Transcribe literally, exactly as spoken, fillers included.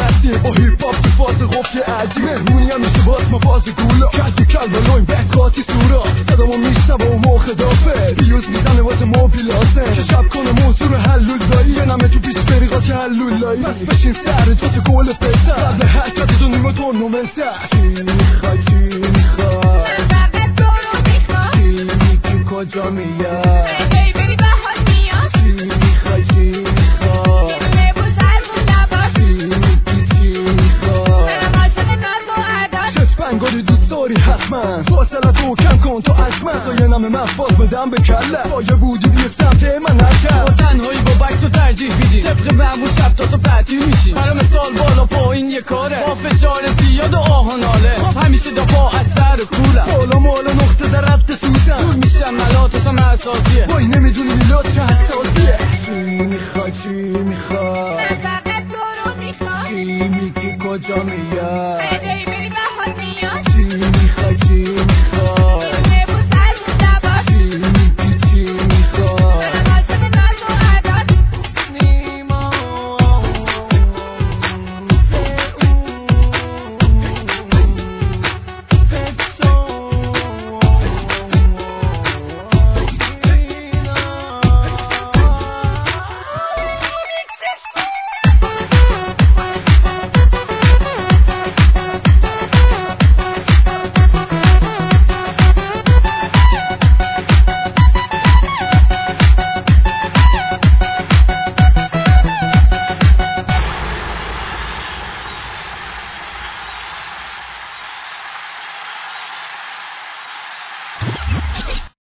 هستی با هیپ هاپ تو فاز قفل عجیب مهمونی هم میشه باز ما فاز گولا کسی کل بلوین بکاتی سورا صدامو میشنبه و موخ دافه بیوز میزنه واسه موبیل آسن که شب کنه موضوع حلول دایی یه نمه تو پیچ بریقا که حلول دایی بس بشین سر جات گل پسر قبل حرکت دو نیمه تو نومنسر چی میخوای چی میخوای چی میگی کجا میاد انگاری دوست داری حتما فاصله تو کم کن تو عشقمن تا یه نمه من فاز بدم به کله با یه بودی بیه سمت من نکرد با تنهایی با بک تو ترجیح بیدی طبق معمول شب تا تو تعطیل میشی برا مثال بالا پایین یه کاره با فشار زیاد و آهناله همیشه دفاع از سر و کولم بالا مالا نقطه در ربط سوزم دور میشم ملاتشم اساسیه وای نمیدونی میلاد چه حساسیه چی میخوای چی میخوای چی میگی کجا میاد چی میخوای چی